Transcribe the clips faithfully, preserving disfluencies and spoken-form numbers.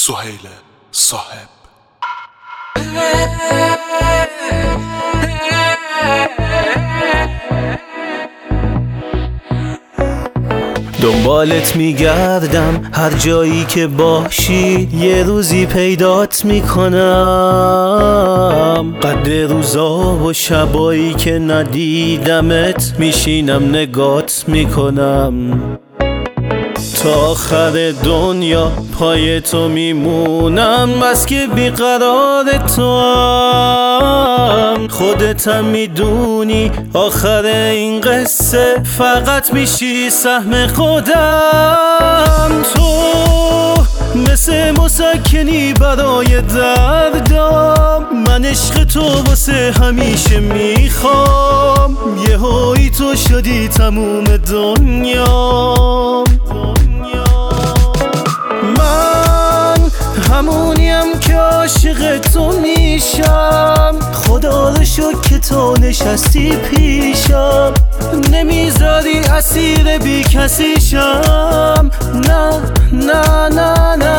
سهیل صاحب. دنبالت میگردم هر جایی که باشی، یه روزی پیدات میکنم. قدر روزا و شبایی که ندیدمت میشینم نگات میکنم. تا آخر دنیا پای تو میمونم، بس که بیقرار تو هم. خودتم میدونی آخر این قصه فقط میشی سهم خودم. تو مثل مسکنی برای دردم، من عشق تو واسه همیشه میخوام. یه هایی تو شدی تموم دنیا. من همونیم که عاشق تو میشم. خدا رو شکر که تو نشستی پیشم، نمیذاری اسیر بی کسی شم. نه نه نه نه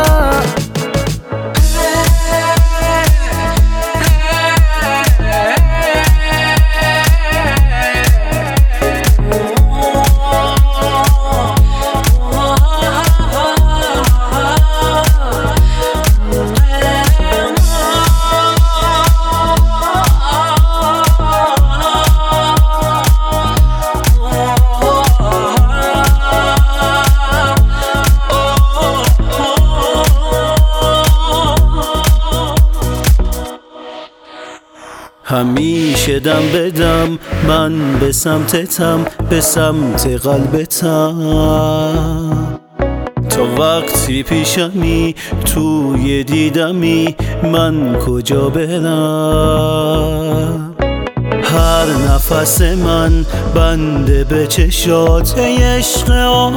همیشه دم بدم من به سمتتم، به سمت قلبتم. تا وقتی پیشمی توی دیدمی، من کجا برم؟ هر نفس من بنده به چشات، ای عشق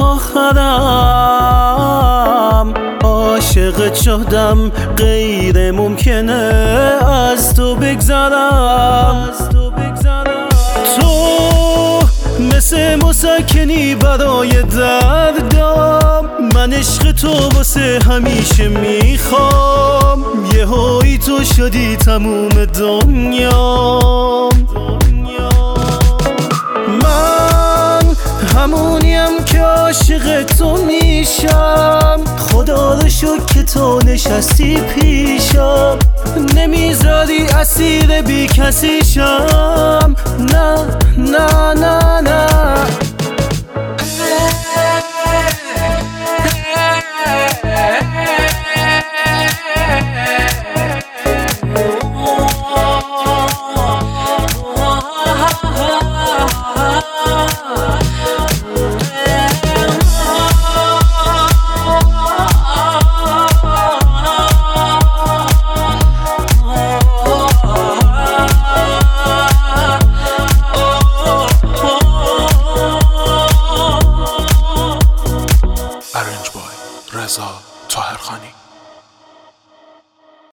آخرم. عاشقت شدم غیر ممکنه از تو بگذرم. تو مثل مسکنی برای دردم، من عشق تو واسه همیشه میخوام. یه هایی تو شدی تموم دنیا. من همونیم که عاشق تو میشم. خدا رو شکر که تو نشستی پیشم، نمیذاری اسیر بی کسی شم. نه نه نه نه